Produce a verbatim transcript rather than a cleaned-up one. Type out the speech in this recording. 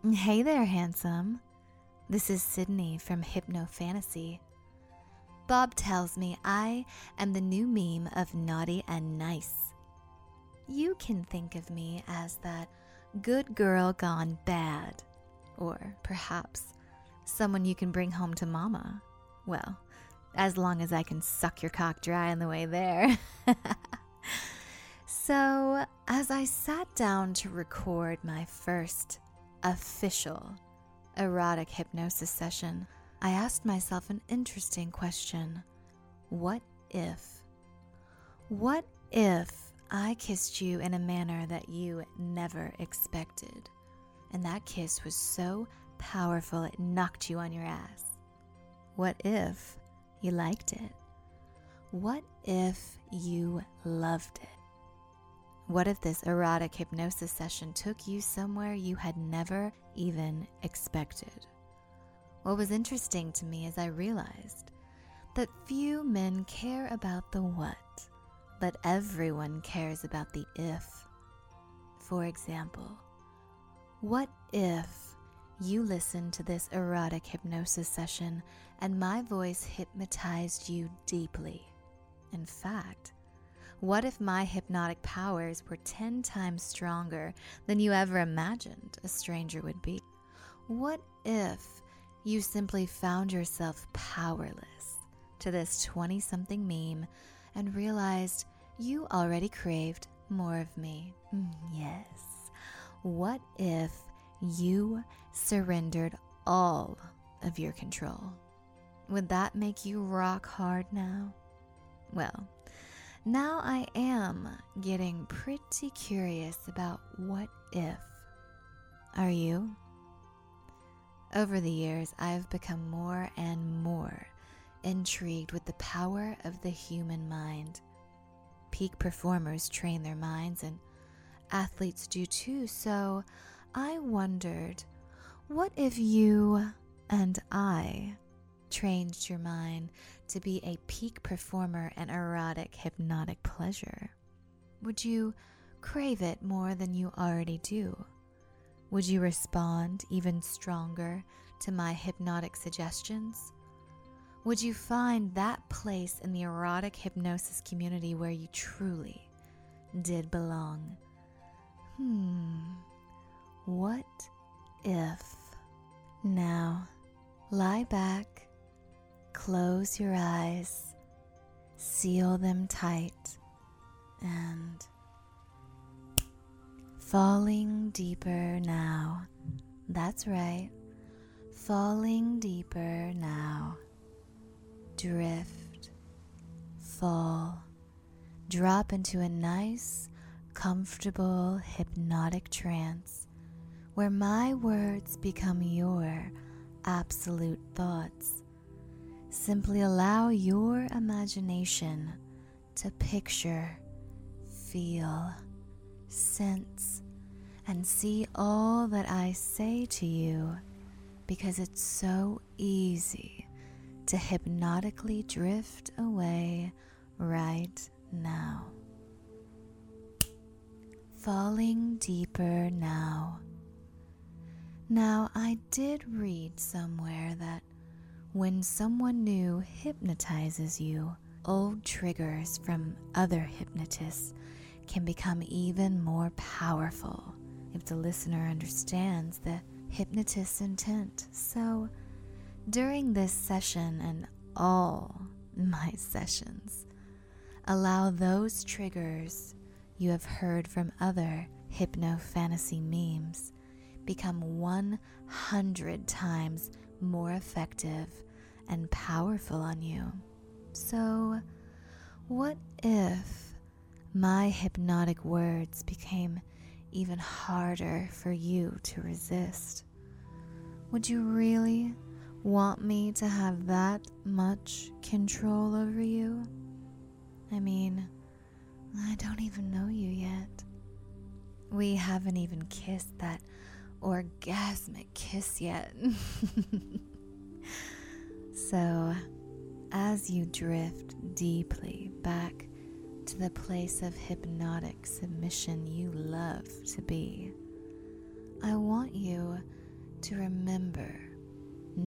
Hey there, handsome. This is Sydney from Hypno Fantasy. Bob tells me I am the new meme of naughty and nice. You can think of me as that good girl gone bad, or perhaps someone you can bring home to mama. Well, as long as I can suck your cock dry on the way there. So, as I sat down to record my first official erotic hypnosis session, I asked myself an interesting question. What if? What if I kissed you in a manner that you never expected, and that kiss was so powerful it knocked you on your ass? What if you liked it? What if you loved it? What if this erotic hypnosis session took you somewhere you had never even expected? What was interesting to me is I realized that few men care about the what, but everyone cares about the if. For example, what if you listened to this erotic hypnosis session and my voice hypnotized you deeply? In fact, what if my hypnotic powers were ten times stronger than you ever imagined a stranger would be? What if you simply found yourself powerless to this twenty-something meme and realized you already craved more of me? Mm, yes. What if you surrendered all of your control? Would that make you rock hard now? Well, now I am getting pretty curious about what if. Are you? Over the years, I've become more and more intrigued with the power of the human mind. Peak performers train their minds, and athletes do too, so I wondered, what if you and I trained your mind to be a peak performer and erotic hypnotic pleasure? Would you crave it more than you already do? Would you respond even stronger to my hypnotic suggestions? Would you find that place in the erotic hypnosis community where you truly did belong? Hmm, what if? Now, lie back, close your eyes, seal them tight, and falling deeper now. That's right, falling deeper now. Drift, fall, drop into a nice, comfortable, hypnotic trance where my words become your absolute thoughts. Simply allow your imagination to picture, feel, sense, and see all that I say to you, because it's so easy to hypnotically drift away right now. Falling deeper now. Now, I did read somewhere that when someone new hypnotizes you, old triggers from other hypnotists can become even more powerful if the listener understands the hypnotist's intent. So, during this session and all my sessions, allow those triggers you have heard from other hypno fantasy memes become one hundred times more effective and powerful on you. So, what if my hypnotic words became even harder for you to resist? Would you really want me to have that much control over you? I mean, I don't even know you yet. We haven't even kissed that orgasmic kiss yet. So, as you drift deeply back to the place of hypnotic submission you love to be, I want you to remember